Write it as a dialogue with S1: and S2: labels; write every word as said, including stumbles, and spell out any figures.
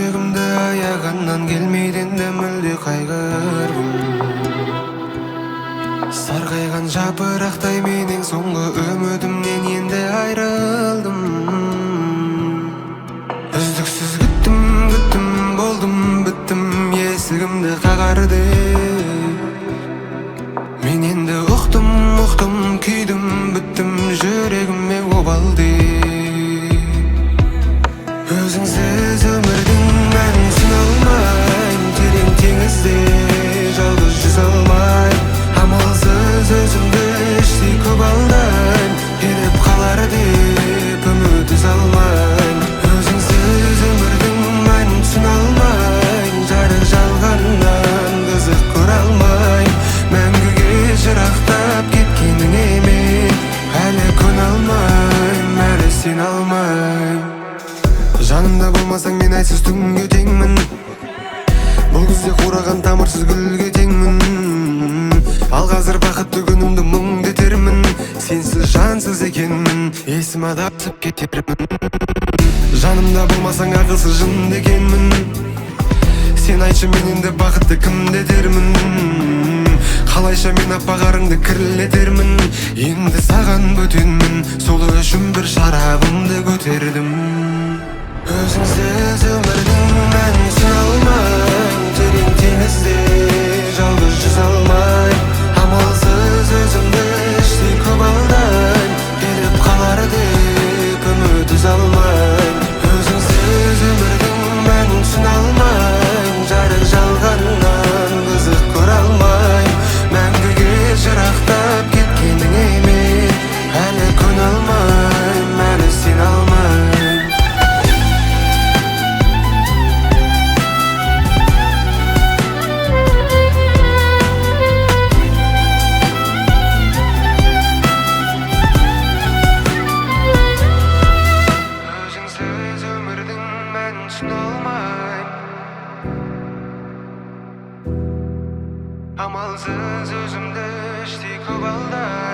S1: жүрегімді аяғаннан келмейді енді мүлде қайғырғым. Сарғайған жапырақтай менің соңғы үмітімнен енді айрылдым. Үздіксіз күттім, күттім, болдым, біттім, есігімді қағарды. Мен енді ұқтым, ұқтым, күйдім, біттім, жүрегіме обалды. Өзіңсіз өмірдің мәнін түсіне алмайм, терең теңізде жалғыз жүзе алмайм. Амалсыз өзімді іштей көп алдайм, келіп қалар деп үміт үзе алмайм. Өзіңсіз өмірдің мәнін түсіне алмайм, жарық жалғаннан қызық көре алмайм. Мәңгіге жырақтап кеткеніңе мен әлі көне алмайм, әлі сене алмайм. Жанымда болмасаң мен айсыз түнге теңмін, бұл күзде қураған тамырсыз гүлге теңмін. Ал қазір бақытты күнімді мұңды етермін, сенсіз жансыз екенмін, есім адасып кетермін. Жанымда болмасаң ақылсыз жынды екенмін, сен айтшы мен енді бақытты кімді етермін. Қалайша мен аппағарыңды кірлетермін, енді саған бөтенмін, сол үшін бір шарабымды көтердім. Өзіңсіз өмірдің мәнін түсіне алмайм, терең теңізде жалғыз жүзе алмайм. Амалсыз өзімді іштей көп алдайм, келіп қалар деп үміт үзе алмайм. Өзіңсіз өмірдің мәнін түсіне алмайм, жарық жалғаннан қызық көре алмайм. Мәңгіге жырақтап кеткеніңе мен әлі көне алмайм, әлі сене алмайм. Амалсыз өзімді іштей көп алдайм.